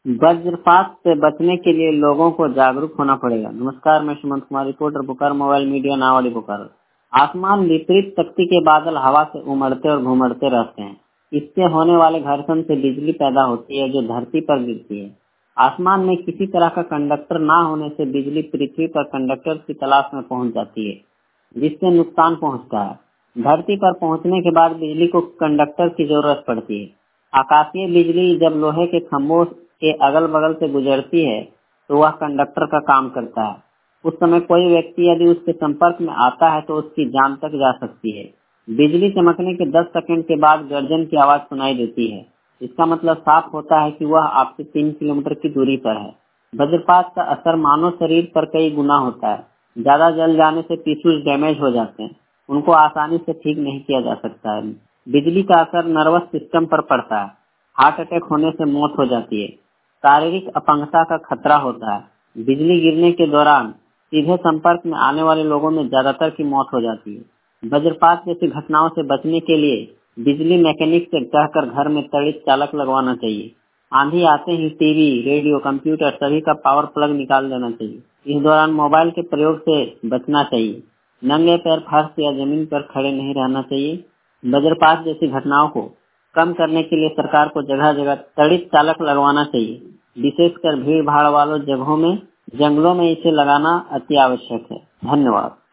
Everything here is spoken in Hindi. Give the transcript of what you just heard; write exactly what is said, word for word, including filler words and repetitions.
वज्रपात से बचने के लिए लोगों को जागरूक होना पड़ेगा। नमस्कार, मैं Sumant Kumar, reporter Bokaro mobile media Nawadih Bokaro. आसमान विपरीत शक्ति के बादल हवा से उमड़ते और घुमड़ते रहते हैं। इससे होने वाले घर्षण से बिजली पैदा होती है जो धरती पर गिरती है। आसमान में किसी तरह का कंडक्टर ना होने से बिजली पृथ्वी पर कंडक्टर की तलाश में पहुंच जाती है, जिससे नुकसान पहुंचता है। धरती पर पहुंचने के बाद बिजली को कंडक्टर की जरूरत पड़ती है। आकाशीय बिजली जब लोहे के खंभों के अगल बगल से गुजरती है तो वह कंडक्टर का काम करता है। उस समय कोई व्यक्ति यदि उसके संपर्क में आता है तो उसकी जान तक जा सकती है। बिजली चमकने के दस सेकंड के बाद गर्जन की आवाज सुनाई देती है। इसका मतलब साफ होता है कि वह आपसे तीन किलोमीटर की दूरी पर है। वज्रपात का असर मानव शरीर पर कई गुना होता है। ज्यादा जल जाने से टिश्यूज डैमेज हो जाते हैं, उनको आसानी से ठीक नहीं किया जा सकता है। बिजली का असर नर्वस सिस्टम पर पड़ता है। हार्ट अटैक होने से मौत हो जाती है। शारीरिक अपंगता का खतरा होता है। बिजली गिरने के दौरान सीधे संपर्क में आने वाले लोगों में ज्यादातर की मौत हो जाती है। वज्रपात जैसी घटनाओं से बचने के लिए बिजली मैकेनिक से कहकर घर में त्वरित चालक लगवाना चाहिए। आंधी आते ही टीवी, रेडियो, कंप्यूटर सभी का पावर प्लग निकाल देना चाहिए। इस दौरान मोबाइल के प्रयोग से बचना चाहिए। नंगे पैर फर्श या जमीन पर खड़े नहीं रहना चाहिए। वज्रपात जैसी घटनाओं को कम करने के लिए सरकार को जगह जगह त्वरित चालक लगवाना चाहिए। विशेषकर भीड़ भाड़ वालों जगहों में, जंगलों में इसे लगाना अति आवश्यक है। धन्यवाद।